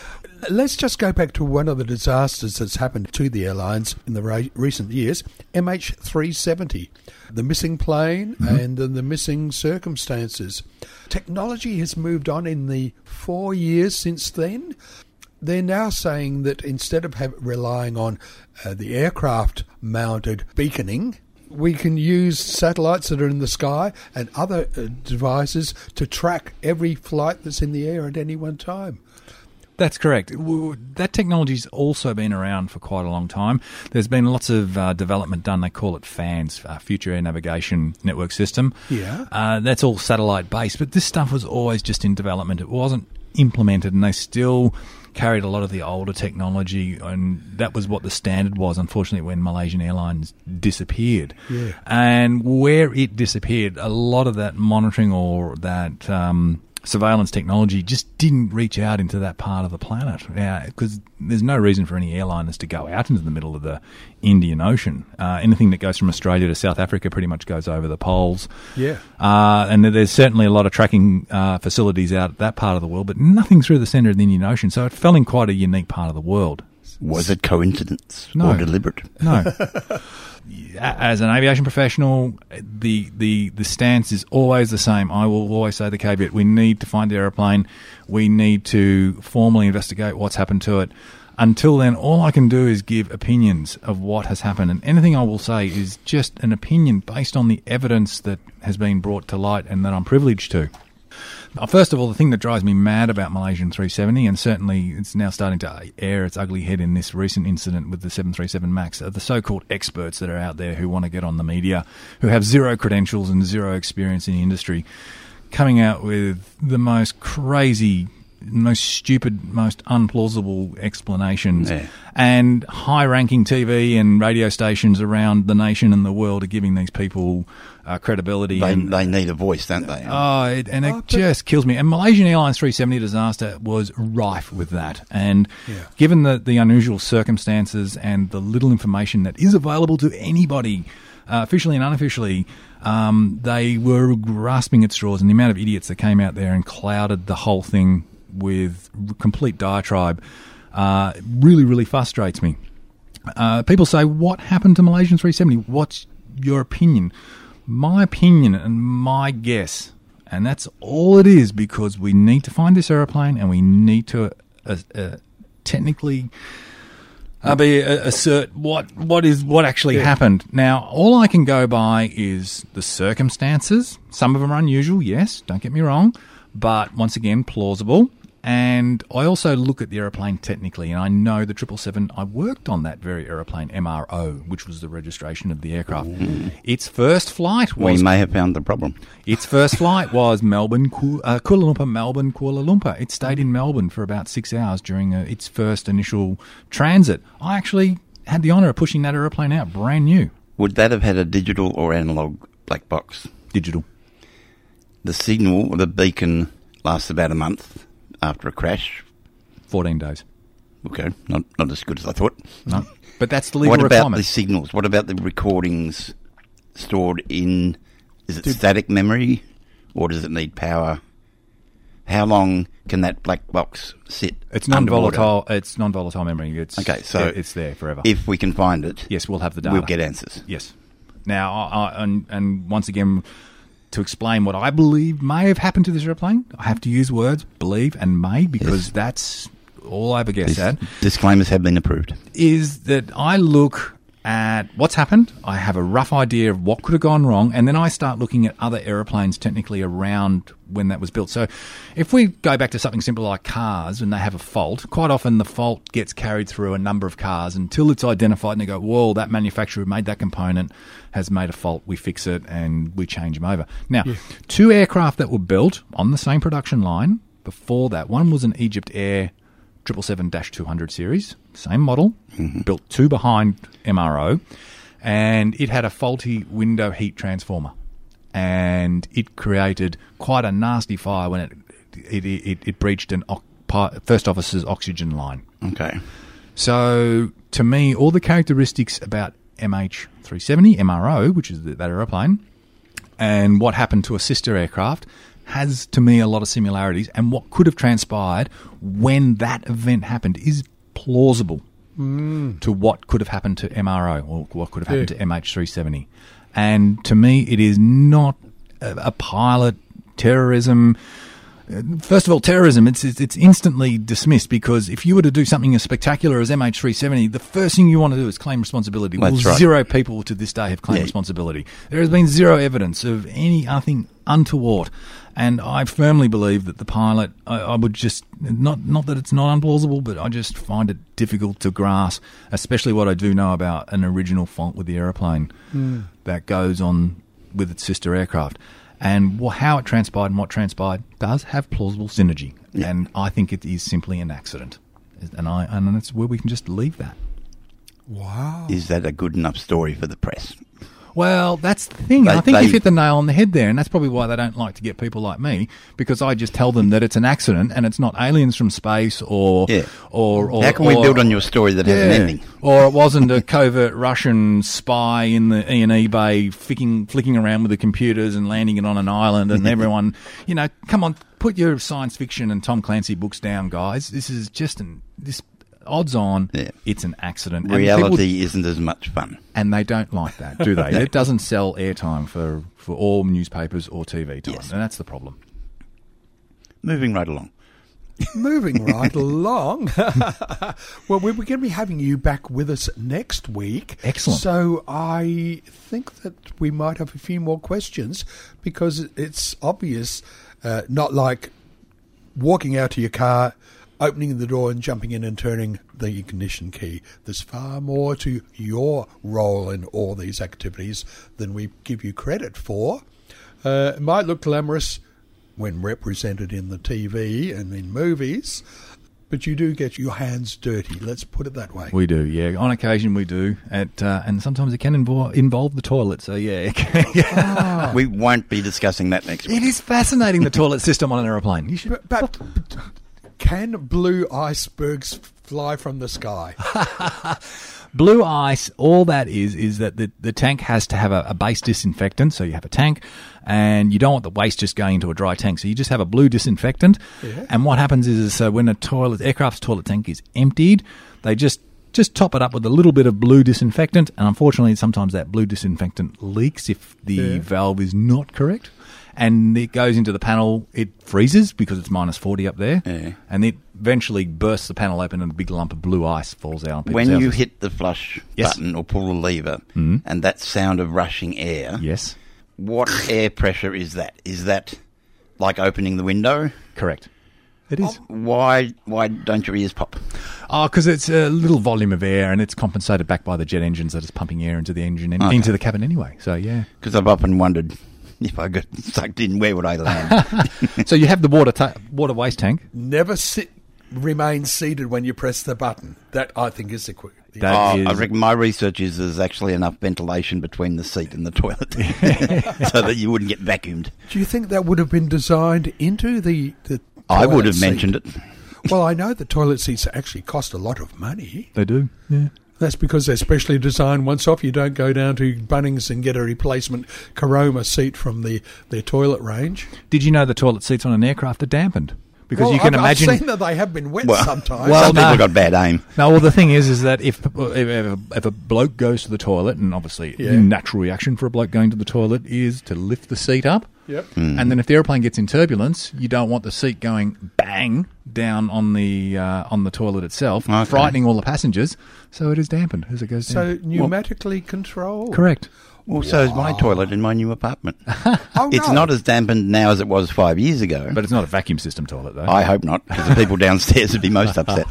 Speaker 4: let's just go back to one of the disasters that's happened to the airlines in the ra- recent years, M H three seventy, the missing plane mm-hmm. and uh, the missing circumstances. Technology has moved on in the four years since then. They're now saying that instead of have, relying on uh, the aircraft-mounted beaconing, we can use satellites that are in the sky and other uh, devices to track every flight that's in the air at any one time.
Speaker 6: that's correct. W- That technology's also been around for quite a long time. There's been lots of uh, development done. They call it FANS, uh, Future Air Navigation Network System.
Speaker 4: Yeah.
Speaker 6: Uh, that's all satellite-based, but this stuff was always just in development. It wasn't implemented, and they still carried a lot of the older technology, and that was what the standard was, unfortunately, when Malaysian Airlines disappeared.
Speaker 4: Yeah.
Speaker 6: And where it disappeared, a lot of that monitoring or that um, surveillance technology just didn't reach out into that part of the planet, because there's no reason for any airliners to go out into the middle of the Indian Ocean. Uh, anything that goes from Australia to South Africa pretty much goes over the poles.
Speaker 4: Yeah.
Speaker 6: Uh, and there's certainly a lot of tracking uh, facilities out at that part of the world, but nothing through the centre of the Indian Ocean, so it fell in quite a unique part of the world.
Speaker 5: Was it coincidence
Speaker 6: No.
Speaker 5: or deliberate?
Speaker 6: No. As an aviation professional, the, the the stance is always the same. I will always say the caveat: we need to find the aeroplane. We need to formally investigate what's happened to it. Until then, all I can do is give opinions of what has happened, and anything I will say is just an opinion based on the evidence that has been brought to light and that I'm privileged to. First of all, the thing that drives me mad about Malaysian three seventy, and certainly it's now starting to air its ugly head in this recent incident with the seven thirty-seven MAX, are the so-called experts that are out there who want to get on the media, who have zero credentials and zero experience in the industry, coming out with the most crazy most stupid, most unplausible explanations.
Speaker 5: Yeah.
Speaker 6: And high-ranking T V and radio stations around the nation and the world are giving these people uh, credibility.
Speaker 5: They,
Speaker 6: and,
Speaker 5: they need a voice, don't they?
Speaker 6: Oh, it, and it
Speaker 4: Oh, but-
Speaker 6: just kills me. And Malaysian Airlines three seventy disaster was rife with that. And
Speaker 4: Yeah.
Speaker 6: given the, the unusual circumstances and the little information that is available to anybody, uh, officially and unofficially, um, they were grasping at straws. And the amount of idiots that came out there and clouded the whole thing with complete diatribe uh, really, really frustrates me. Uh, people say, what happened to Malaysian three seventy? What's your opinion? My opinion and my guess, and that's all it is, because we need to find this aeroplane and we need to uh, uh, technically uh, be, uh, assert what what is what actually happened. Now, all I can go by is the circumstances. Some of them are unusual, yes, don't get me wrong, but once again, plausible. And I also look at the aeroplane technically, and I know the triple seven, I worked on that very aeroplane, M R O, which was the registration of the aircraft.
Speaker 5: Ooh.
Speaker 6: Its first flight
Speaker 5: We
Speaker 6: was...
Speaker 5: may have found the problem.
Speaker 6: Its first flight was Melbourne, Ku- uh, Kuala Lumpur, Melbourne, Kuala Lumpur. It stayed in Melbourne for about six hours during uh, its first initial transit. I actually had the honour of pushing that aeroplane out, brand new.
Speaker 5: Would that have had a digital or analog black box?
Speaker 6: Digital.
Speaker 5: The signal, the beacon, lasts about a month after a crash.
Speaker 6: fourteen days.
Speaker 5: Okay, not not as good as I thought.
Speaker 6: No. But that's the legal
Speaker 5: What about
Speaker 6: requirement.
Speaker 5: the signals? What about the recordings stored in, is it static memory, or does it need power? How long can that black box sit
Speaker 6: It's
Speaker 5: underwater?
Speaker 6: non-volatile. It's non-volatile memory. It's
Speaker 5: Okay, so
Speaker 6: it's there forever.
Speaker 5: If we can find it,
Speaker 6: yes, we'll have the data.
Speaker 5: we'll get answers.
Speaker 6: Yes. Now, I, I, and, and once again, to explain what I believe may have happened to this airplane, I have to use words believe and may, because
Speaker 5: Yes.
Speaker 6: that's all I ever guess
Speaker 5: Dis-
Speaker 6: at.
Speaker 5: Disclaimers have been approved.
Speaker 6: Is that I look at what's happened, I have a rough idea of what could have gone wrong, and then I start looking at other aeroplanes technically around when that was built. So if we go back to something simple like cars, and they have a fault, quite often the fault gets carried through a number of cars until it's identified and they go, whoa, that manufacturer who made that component has made a fault, we fix it and we change them over. Now, two aircraft that were built on the same production line before that, one was an Egypt Air triple seven dash two hundred series, same model, built two behind M R O, and it had a faulty window heat transformer, and it created quite a nasty fire when it it, it, it breached an oc- pi- first officer's oxygen line.
Speaker 5: Okay.
Speaker 6: So, to me, all the characteristics about M H three seventy, M R O, which is the, that aeroplane, and what happened to a sister aircraft has, to me, a lot of similarities, and what could have transpired when that event happened is plausible
Speaker 4: Mm.
Speaker 6: to what could have happened to M R O or what could have happened to M H three seventy. And to me, it is not a, a pilot terrorism. First of all, terrorism, it's, it's it's instantly dismissed, because if you were to do something as spectacular as M H three seventy, the first thing you want to do is claim responsibility.
Speaker 5: That's
Speaker 6: well,
Speaker 5: right.
Speaker 6: Zero people to this day have claimed
Speaker 5: Yeah.
Speaker 6: responsibility. There has been zero evidence of anything untoward. And I firmly believe that the pilot, I, I would just, not not that it's not unplausible, but I just find it difficult to grasp, especially what I do know about an original fault with the aeroplane
Speaker 4: Mm.
Speaker 6: that goes on with its sister aircraft. And wh- how it transpired and what transpired does have plausible synergy.
Speaker 5: Yeah.
Speaker 6: And I think it is simply an accident. And I and that's where we can just leave that.
Speaker 4: Wow.
Speaker 5: Is that a good enough story for the press?
Speaker 6: Well, that's the thing.
Speaker 5: They-
Speaker 6: I think
Speaker 5: they-
Speaker 6: you've hit the nail on the head there, and that's probably why they don't like to get people like me, because I just tell them that it's an accident and it's not aliens from space or
Speaker 5: Yeah.
Speaker 6: or, or
Speaker 5: How can we
Speaker 6: or-
Speaker 5: build on your story that has an
Speaker 6: Yeah.
Speaker 5: ending?
Speaker 6: Or it wasn't a covert Russian spy in the E and E Bay flicking, flicking around with the computers and landing it on an island, and everyone, you know, come on, put your science fiction and Tom Clancy books down, guys. This is just an this. Odds on,
Speaker 5: Yeah.
Speaker 6: it's an accident. And
Speaker 5: Reality
Speaker 6: people-
Speaker 5: isn't as much fun.
Speaker 6: and they don't like that, do they? It doesn't sell airtime for, for all newspapers or T V time,
Speaker 5: Yes.
Speaker 6: and that's the problem.
Speaker 5: Moving right along.
Speaker 4: Moving right along. Well, we're going to be having you back with us next week.
Speaker 6: Excellent.
Speaker 4: So I think that we might have a few more questions, because it's obvious, uh, not like walking out to your car, opening the door and jumping in and turning the ignition key. There's far more to your role in all these activities than we give you credit for. Uh, it might look glamorous, when represented in the T V and in movies, but you do get your hands dirty. Let's put it that way.
Speaker 6: We do, yeah. On occasion we do, at, uh, and sometimes it can involve, involve the toilet. So yeah,
Speaker 4: Ah.
Speaker 5: We won't be discussing that next week.
Speaker 6: it is fascinating, the toilet system on an aeroplane. You should.
Speaker 4: But, but, but can blue icebergs fly from the sky?
Speaker 6: Blue ice, all that is, is that the, the tank has to have a, a base disinfectant. So you have a tank and you don't want the waste just going into a dry tank. So you just have a blue disinfectant.
Speaker 4: Yeah.
Speaker 6: And what happens is, so when a toilet, aircraft's toilet tank is emptied, they just, just top it up with a little bit of blue disinfectant. And unfortunately, sometimes that blue disinfectant leaks if the
Speaker 4: Yeah.
Speaker 6: valve is not correct. And it goes into the panel, it freezes because it's minus forty up there.
Speaker 5: Yeah.
Speaker 6: And it eventually bursts the panel open and a big lump of blue ice falls out on people's
Speaker 5: When you
Speaker 6: houses.
Speaker 5: hit the flush
Speaker 6: Yes.
Speaker 5: button or pull the lever,
Speaker 6: Mhm.
Speaker 5: and that sound of rushing air,
Speaker 6: Yes,
Speaker 5: what air pressure is that? Is that like opening the window?
Speaker 6: correct. It is.
Speaker 5: Why Why don't your ears pop?
Speaker 6: Oh, because it's a little volume of air and it's compensated back by the jet engines that is pumping air into the engine, and
Speaker 5: Okay.
Speaker 6: into the cabin anyway. So, yeah.
Speaker 5: Because I've often wondered if I got sucked in, where would I land?
Speaker 6: So you have the water ta- water waste tank.
Speaker 4: Never sit, remain seated when you press the button. That, I think, is the quick. the-
Speaker 6: That
Speaker 5: Oh, I
Speaker 6: is-
Speaker 5: reckon my research is there's actually enough ventilation between the seat and the toilet so that you wouldn't get vacuumed.
Speaker 4: Do you think that would have been designed into the, the
Speaker 5: I would
Speaker 4: toilet
Speaker 5: have
Speaker 4: seat?
Speaker 5: mentioned it.
Speaker 4: Well, I know the toilet seats actually cost a lot of money.
Speaker 6: They do, yeah.
Speaker 4: That's because they're specially designed. Once off, you don't go down to Bunnings and get a replacement Caroma seat from the their toilet range.
Speaker 6: Did you know the toilet seats on an aircraft are dampened? Because
Speaker 4: well,
Speaker 6: you can
Speaker 4: I've,
Speaker 6: imagine...
Speaker 4: I've seen that they have been wet
Speaker 5: Well,
Speaker 4: sometimes.
Speaker 6: Well,
Speaker 5: Some people
Speaker 6: no.
Speaker 5: got bad aim.
Speaker 6: No, well, the thing is, is that if, if, a, if a bloke goes to the toilet, and obviously
Speaker 4: Yeah.
Speaker 6: the natural reaction for a bloke going to the toilet is to lift the seat up.
Speaker 4: Yep.
Speaker 6: And then if the airplane gets in turbulence, you don't want the seat going bang down on the uh, on the toilet itself,
Speaker 5: Okay.
Speaker 6: frightening all the passengers. So it is dampened as it goes
Speaker 4: So
Speaker 6: down.
Speaker 4: pneumatically controlled.
Speaker 6: Correct.
Speaker 5: Well, so is my toilet in my new apartment.
Speaker 4: Oh,
Speaker 5: It's
Speaker 4: no.
Speaker 5: not as dampened now as it was five years ago.
Speaker 6: But it's not a vacuum system toilet, though.
Speaker 5: I hope not, because the people downstairs would be most upset.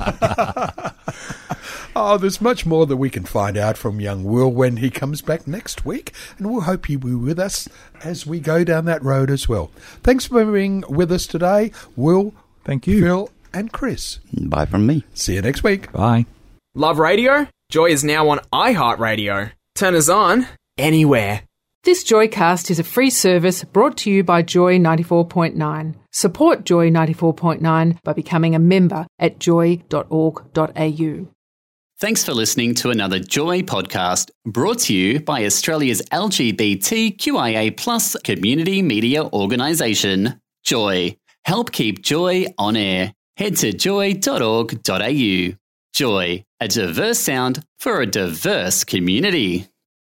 Speaker 4: Oh, there's much more that we can find out from young Will when he comes back next week, and we'll hope he'll be with us as we go down that road as well. Thanks for being with us today, Will,
Speaker 6: Thank you.
Speaker 4: Phil, and Chris.
Speaker 5: Bye from me.
Speaker 4: See you next week.
Speaker 6: Bye.
Speaker 10: Love radio? Joy is now on iHeartRadio. Turn us on anywhere.
Speaker 9: This Joycast is a free service brought to you by Joy ninety-four point nine. Support Joy ninety-four point nine by becoming a member at joy dot org dot a u.
Speaker 11: Thanks for listening to another Joy podcast brought to you by Australia's L G B T Q I A plus community media organisation, Joy. Help keep Joy on air. Head to joy dot org dot a u. Joy, a diverse sound for a diverse community.